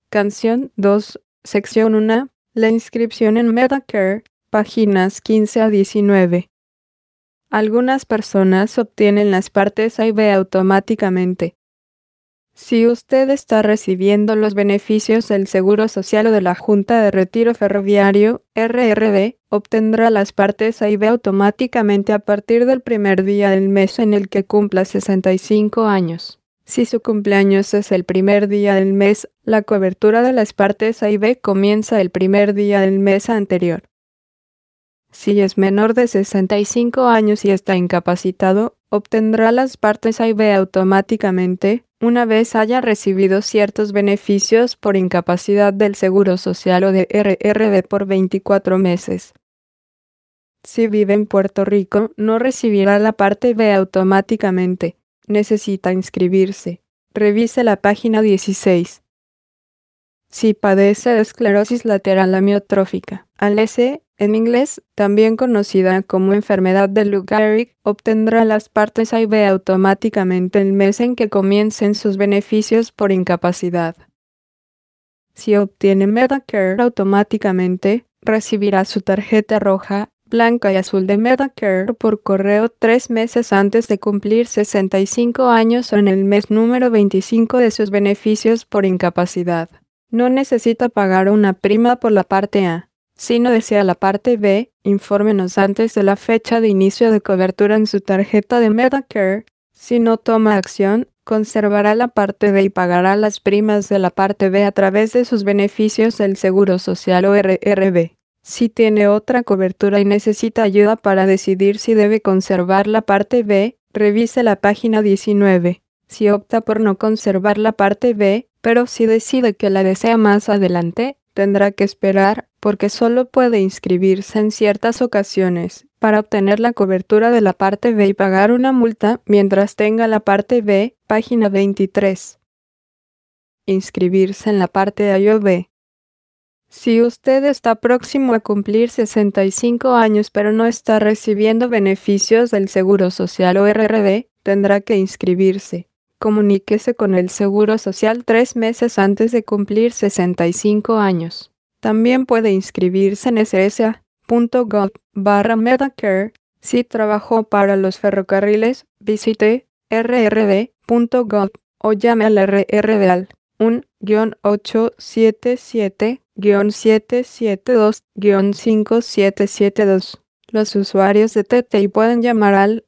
Canción 2, sección 1, la inscripción en Medicare, páginas 15 a 19. Algunas personas obtienen las partes A y B automáticamente. Si usted está recibiendo los beneficios del Seguro Social o de la Junta de Retiro Ferroviario, RRB, obtendrá las partes A y B automáticamente a partir del primer día del mes en el que cumpla 65 años. Si su cumpleaños es el primer día del mes, la cobertura de las partes A y B comienza el primer día del mes anterior. Si es menor de 65 años y está incapacitado, obtendrá las partes A y B automáticamente, una vez haya recibido ciertos beneficios por incapacidad del Seguro Social o de RRB por 24 meses. Si vive en Puerto Rico, no recibirá la parte B automáticamente. Necesita inscribirse. Revise la página 16. Si padece de esclerosis lateral amiotrófica, ALS, en inglés, también conocida como enfermedad de Lou Gehrig, obtendrá las partes A y B automáticamente el mes en que comiencen sus beneficios por incapacidad. Si obtiene Medicare automáticamente, recibirá su tarjeta roja, blanca y azul de Medicare por correo 3 meses antes de cumplir 65 años o en el mes número 25 de sus beneficios por incapacidad. No necesita pagar una prima por la parte A. Si no desea la parte B, infórmenos antes de la fecha de inicio de cobertura en su tarjeta de Medicare. Si no toma acción, conservará la parte B y pagará las primas de la parte B a través de sus beneficios del Seguro Social o RRB. Si tiene otra cobertura y necesita ayuda para decidir si debe conservar la parte B, revise la página 19. Si opta por no conservar la parte B, pero si decide que la desea más adelante, tendrá que esperar, porque solo puede inscribirse en ciertas ocasiones para obtener la cobertura de la parte B y pagar una multa mientras tenga la parte B, página 23. Inscribirse en la parte A o B. Si usted está próximo a cumplir 65 años pero no está recibiendo beneficios del Seguro Social o RRB, tendrá que inscribirse. Comuníquese con el Seguro Social 3 meses antes de cumplir 65 años. También puede inscribirse en ssa.gov/Medicare. Si trabajó para los ferrocarriles, visite rrb.gov o llame al RRB al 1-877-772-5772. Los usuarios de TTI pueden llamar al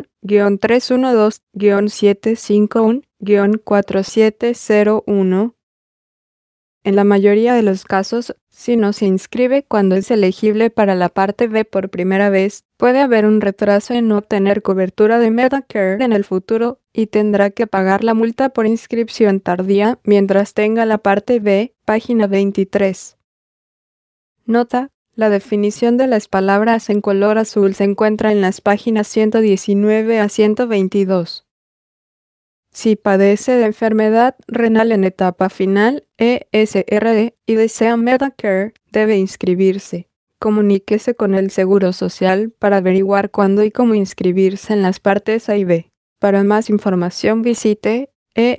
1-312-751-4701. En la mayoría de los casos, si no se inscribe cuando es elegible para la parte B por primera vez, puede haber un retraso en no obtener cobertura de Medicare en el futuro y tendrá que pagar la multa por inscripción tardía mientras tenga la parte B, página 23. Nota: la definición de las palabras en color azul se encuentra en las páginas 119 a 122. Si padece de enfermedad renal en etapa final, ESRD, y desea Medicare, debe inscribirse. Comuníquese con el Seguro Social para averiguar cuándo y cómo inscribirse en las partes A y B. Para más información visite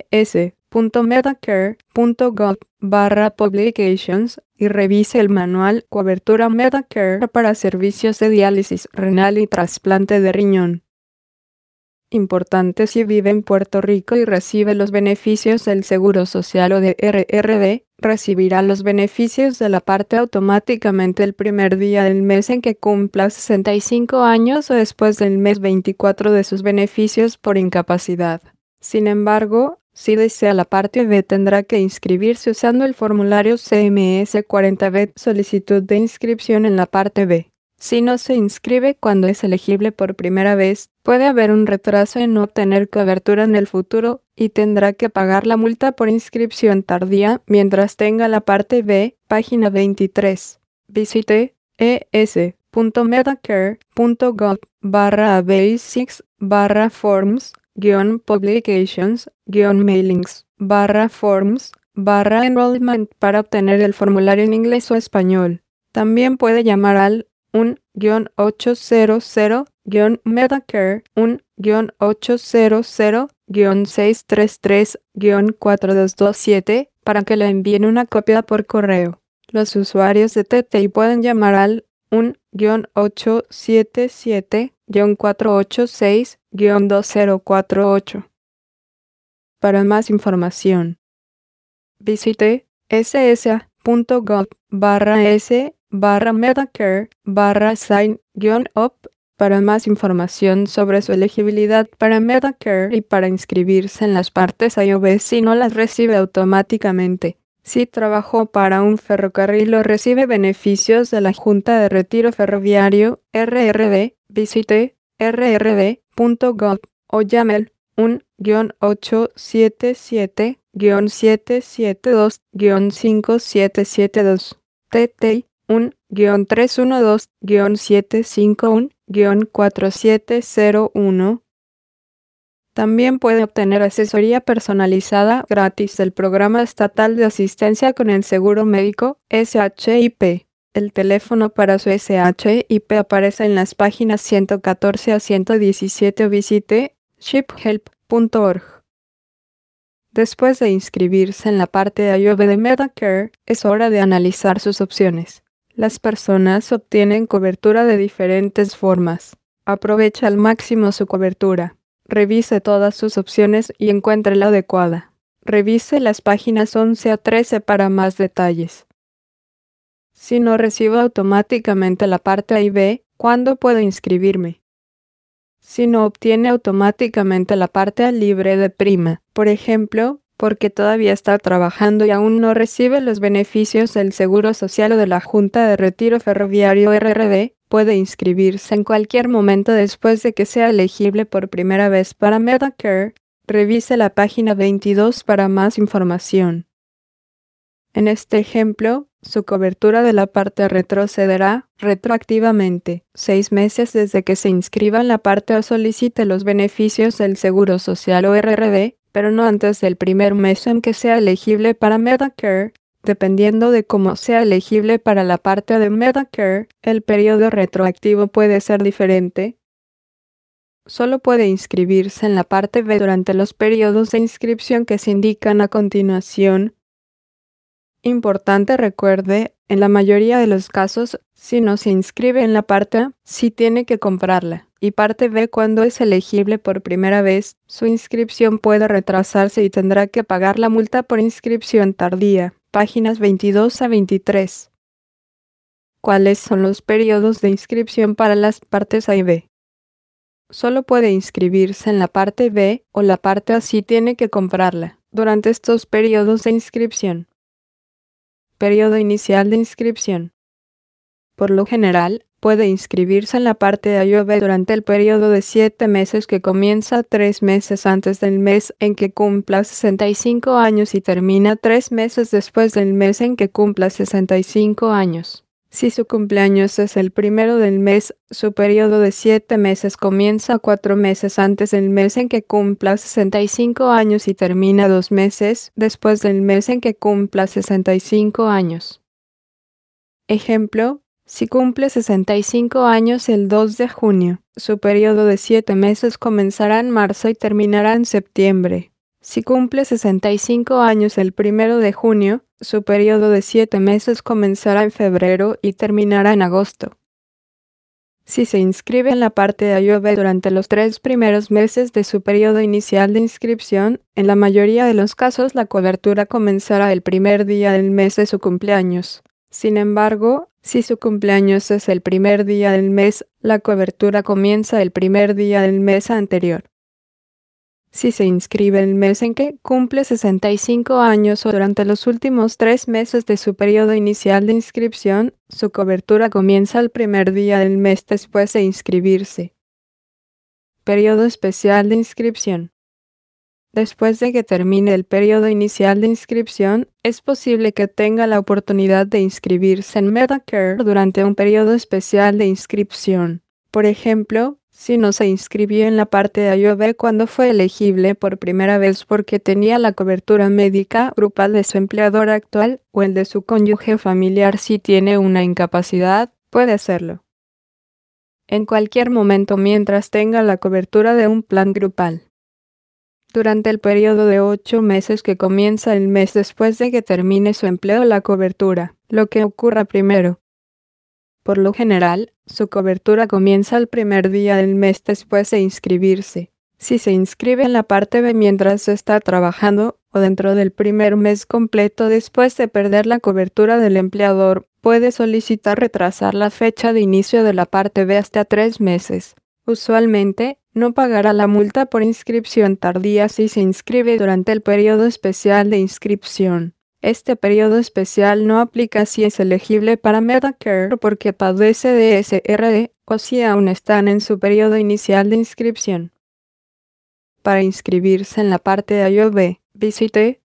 es.medicare.gov/publications y revise el manual Cobertura Medicare para servicios de diálisis renal y trasplante de riñón. Importante: si vive en Puerto Rico y recibe los beneficios del Seguro Social o de RRB, recibirá los beneficios de la parte automáticamente el primer día del mes en que cumpla 65 años o después del mes 24 de sus beneficios por incapacidad. Sin embargo, si desea la parte B, tendrá que inscribirse usando el formulario CMS 40B, solicitud de inscripción en la parte B. Si no se inscribe cuando es elegible por primera vez, puede haber un retraso en no obtener cobertura en el futuro y tendrá que pagar la multa por inscripción tardía mientras tenga la parte B, página 23. Visite es.medicare.gov/basics/forms-mailings/forms/enrollment para obtener el formulario en inglés o español. También puede llamar al 1-800-Medicare, 1-800-633-4227 para que le envíen una copia por correo. Los usuarios de TTI pueden llamar al 1-877-486-2048. Para más información, visite ssa.gov/s/Medicare/sign-up para más información sobre su elegibilidad para Medicare y para inscribirse en las partes A y B si no las recibe automáticamente. Si trabajó para un ferrocarril o recibe beneficios de la Junta de Retiro Ferroviario, RRB, visite rrb.gov o llame al 1-877-772-5772, TTI 1-312-751-4701. También puede obtener asesoría personalizada gratis del Programa Estatal de Asistencia con el Seguro Médico, SHIP. El teléfono para su SHIP aparece en las páginas 114 a 117 o visite shiphelp.org. Después de inscribirse en la parte A y B de Medicare, es hora de analizar sus opciones. Las personas obtienen cobertura de diferentes formas. Aprovecha al máximo su cobertura. Revise todas sus opciones y encuentre la adecuada. Revise las páginas 11 a 13 para más detalles. Si no recibo automáticamente la parte A y B, ¿cuándo puedo inscribirme? Si no obtiene automáticamente la parte A libre de prima, por ejemplo, porque todavía está trabajando y aún no recibe los beneficios del Seguro Social o de la Junta de Retiro Ferroviario RRB, puede inscribirse en cualquier momento después de que sea elegible por primera vez para Medicare. Revise la página 22 para más información. En este ejemplo, su cobertura de la parte retrocederá retroactivamente 6 meses desde que se inscriba en la parte o solicite los beneficios del Seguro Social o RRB, pero no antes del primer mes en que sea elegible para Medicare. Dependiendo de cómo sea elegible para la parte de Medicare, el periodo retroactivo puede ser diferente. Solo puede inscribirse en la parte B durante los periodos de inscripción que se indican a continuación. Importante recuerde, en la mayoría de los casos, si no se inscribe en la parte A, sí tiene que comprarla. Y parte B, cuando es elegible por primera vez, su inscripción puede retrasarse y tendrá que pagar la multa por inscripción tardía. Páginas 22 a 23. ¿Cuáles son los periodos de inscripción para las partes A y B? Solo puede inscribirse en la parte B o la parte A si tiene que comprarla durante estos periodos de inscripción. Periodo inicial de inscripción. Por lo general, puede inscribirse en la parte A y B durante el periodo de 7 meses que comienza 3 meses antes del mes en que cumpla 65 años y termina 3 meses después del mes en que cumpla 65 años. Si su cumpleaños es el primero del mes, su periodo de 7 meses comienza 4 meses antes del mes en que cumpla 65 años y termina 2 meses después del mes en que cumpla 65 años. Ejemplo: si cumple 65 años el 2 de junio, su periodo de 7 meses comenzará en marzo y terminará en septiembre. Si cumple 65 años el 1 de junio, su periodo de 7 meses comenzará en febrero y terminará en agosto. Si se inscribe en la parte A y B durante los 3 primeros meses de su periodo inicial de inscripción, en la mayoría de los casos la cobertura comenzará el primer día del mes de su cumpleaños. Sin embargo, si su cumpleaños es el primer día del mes, la cobertura comienza el primer día del mes anterior. Si se inscribe el mes en que cumple 65 años o durante los últimos 3 meses de su periodo inicial de inscripción, su cobertura comienza el primer día del mes después de inscribirse. Periodo especial de inscripción. Después de que termine el periodo inicial de inscripción, es posible que tenga la oportunidad de inscribirse en Medicare durante un periodo especial de inscripción. Por ejemplo, si no se inscribió en la parte A y B cuando fue elegible por primera vez porque tenía la cobertura médica grupal de su empleador actual o el de su cónyuge familiar si tiene una incapacidad, puede hacerlo en cualquier momento mientras tenga la cobertura de un plan grupal. Durante el periodo de 8 meses que comienza el mes después de que termine su empleo la cobertura, lo que ocurra primero. Por lo general, su cobertura comienza el primer día del mes después de inscribirse. Si se inscribe en la parte B mientras está trabajando, o dentro del primer mes completo después de perder la cobertura del empleador, puede solicitar retrasar la fecha de inicio de la parte B hasta 3 meses. Usualmente, no pagará la multa por inscripción tardía si se inscribe durante el periodo especial de inscripción. Este periodo especial no aplica si es elegible para Medicare porque padece de SRD o si aún están en su periodo inicial de inscripción. Para inscribirse en la parte A o B, visite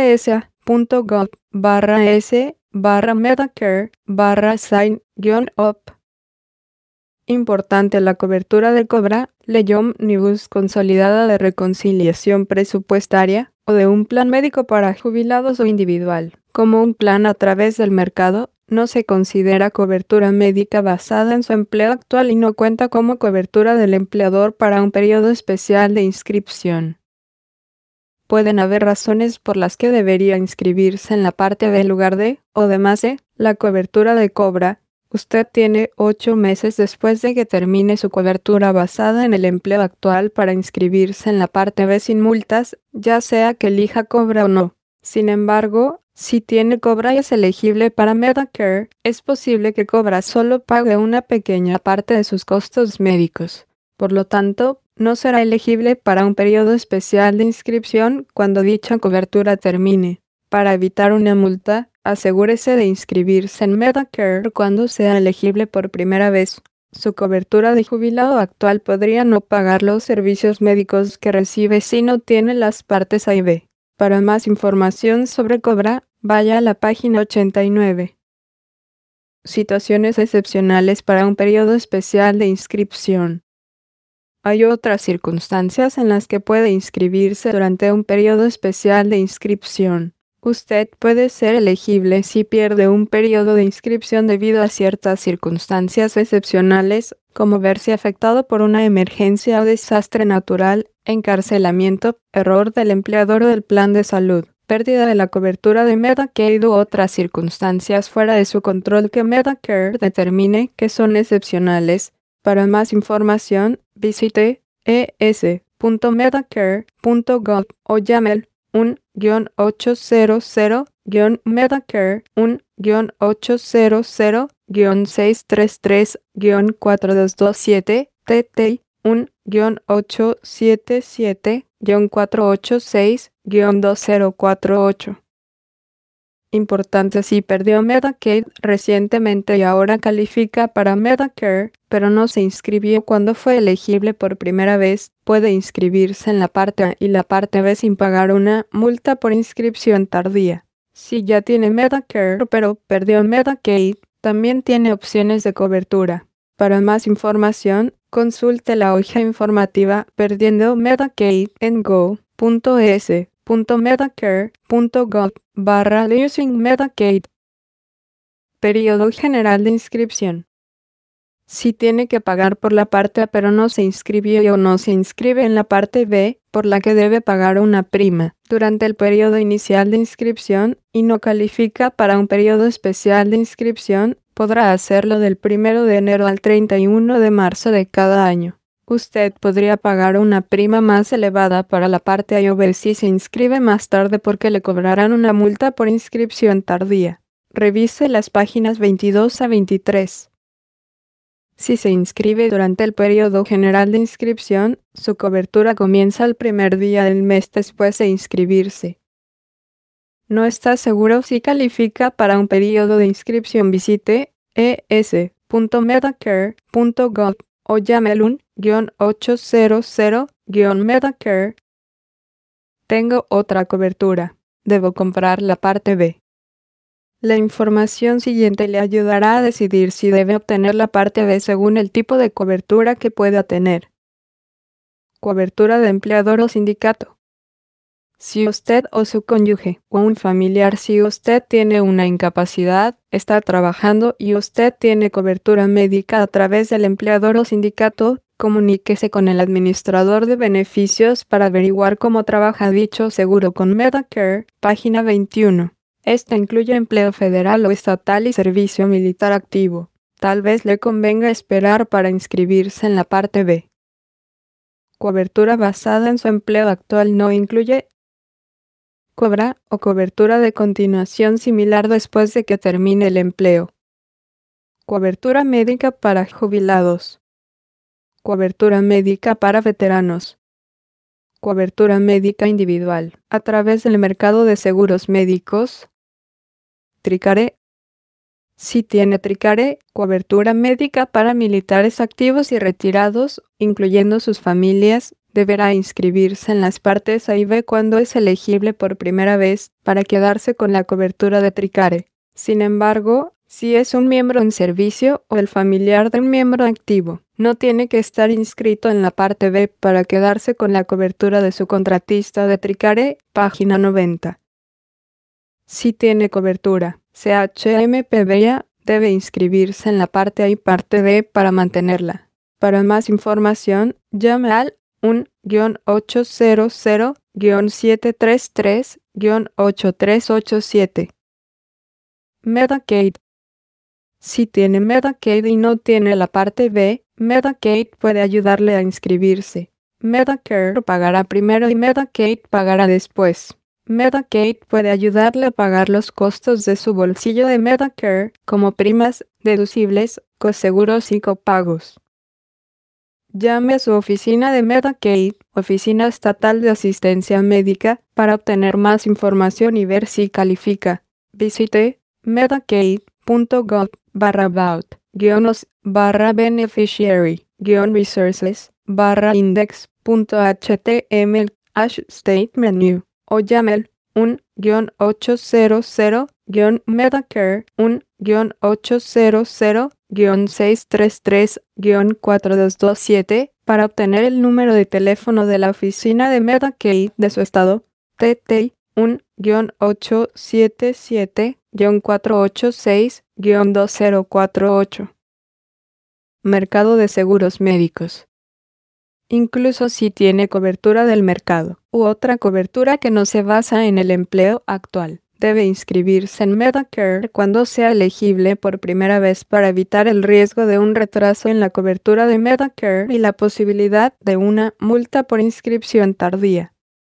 ssa.gov/s/Medicare/sign-up. Importante la cobertura de Cobra, Ley Omnibus consolidada de reconciliación presupuestaria, o de un plan médico para jubilados o individual, como un plan a través del mercado, no se considera cobertura médica basada en su empleo actual y no cuenta como cobertura del empleador para un periodo especial de inscripción. Pueden haber razones por las que debería inscribirse en la parte B en lugar de, o además de, la cobertura de Cobra. Usted tiene 8 meses después de que termine su cobertura basada en el empleo actual para inscribirse en la parte B sin multas, ya sea que elija Cobra o no. Sin embargo, si tiene Cobra y es elegible para Medicare, es posible que Cobra solo pague una pequeña parte de sus costos médicos. Por lo tanto, no será elegible para un periodo especial de inscripción cuando dicha cobertura termine. Para evitar una multa, asegúrese de inscribirse en Medicare cuando sea elegible por primera vez. Su cobertura de jubilado actual podría no pagar los servicios médicos que recibe si no tiene las partes A y B. Para más información sobre Cobra, vaya a la página 89. Situaciones excepcionales para un periodo especial de inscripción. Hay otras circunstancias en las que puede inscribirse durante un periodo especial de inscripción. Usted puede ser elegible si pierde un periodo de inscripción debido a ciertas circunstancias excepcionales, como verse afectado por una emergencia o desastre natural, encarcelamiento, error del empleador o del plan de salud, pérdida de la cobertura de Medicaid u otras circunstancias fuera de su control que Medicare determine que son excepcionales. Para más información, visite es.medicare.gov o llame al 1-800-Medicare 1-800-633-4227 TT 1-877-486-2048. Importante si perdió Medicaid recientemente y ahora califica para Medicare, pero no se inscribió cuando fue elegible por primera vez, puede inscribirse en la parte A y la parte B sin pagar una multa por inscripción tardía. Si ya tiene Medicare pero perdió Medicaid, también tiene opciones de cobertura. Para más información, consulte la hoja informativa Perdiendo Medicaid en go.es.medicare.gov/Losing Medicaid. Periodo general de inscripción. Si tiene que pagar por la parte A pero no se inscribió o no se inscribe en la parte B, por la que debe pagar una prima durante el periodo inicial de inscripción y no califica para un periodo especial de inscripción, podrá hacerlo del 1 de enero al 31 de marzo de cada año. Usted podría pagar una prima más elevada para la parte A o B si se inscribe más tarde porque le cobrarán una multa por inscripción tardía. Revise las páginas 22 a 23. Si se inscribe durante el periodo general de inscripción, su cobertura comienza el primer día del mes después de inscribirse. ¿No está seguro si califica para un periodo de inscripción? Visite es.medicare.gov o llame al 1-800-Medicare. Tengo otra cobertura. Debo comprar la parte B. La información siguiente le ayudará a decidir si debe obtener la parte B según el tipo de cobertura que pueda tener. Cobertura de empleador o sindicato. Si usted o su cónyuge o un familiar, si usted tiene una incapacidad, está trabajando y usted tiene cobertura médica a través del empleador o sindicato, Comuníquese con el administrador de beneficios para averiguar cómo trabaja dicho seguro con Medicare, página 21. Esto incluye empleo federal o estatal y servicio militar activo. Tal vez le convenga esperar para inscribirse en la parte B. Cobertura basada en su empleo actual no incluye cobra o cobertura de continuación similar después de que termine el empleo. Cobertura médica para jubilados. Cobertura médica para veteranos. Cobertura médica individual a través del mercado de seguros médicos. Tricare. Si tiene Tricare, cobertura médica para militares activos y retirados, incluyendo sus familias, deberá inscribirse en las partes A y B cuando es elegible por primera vez para quedarse con la cobertura de Tricare. Sin embargo, si es un miembro en servicio o el familiar de un miembro activo, no tiene que estar inscrito en la parte B para quedarse con la cobertura de su contratista de Tricare, página 90. Si tiene cobertura CHMPBA, debe inscribirse en la parte A y parte D para mantenerla. Para más información, llame al 1-800-733-8387. Medicaid. Si tiene Medicaid y no tiene la parte B, Medicaid puede ayudarle a inscribirse. Medicare pagará primero y Medicaid pagará después. Medicaid puede ayudarle a pagar los costos de su bolsillo de Medicare, como primas, deducibles, coseguros y copagos. Llame a su oficina de Medicaid, Oficina Estatal de Asistencia Médica, para obtener más información y ver si califica. Visite medicaid.gov/about-beneficiary-resources/index.html /state menu o llame al 1-800-Medicare 1-800-633-4227 para obtener el número de teléfono de la oficina de Medicaid de su estado, TT 1-877-486-2048. Mercado de seguros médicos. Incluso si tiene cobertura del mercado u otra cobertura que no se basa en el empleo actual, debe inscribirse en Medicare cuando sea elegible por primera vez para evitar el riesgo de un retraso en la cobertura de Medicare y la posibilidad de una multa por inscripción tardía.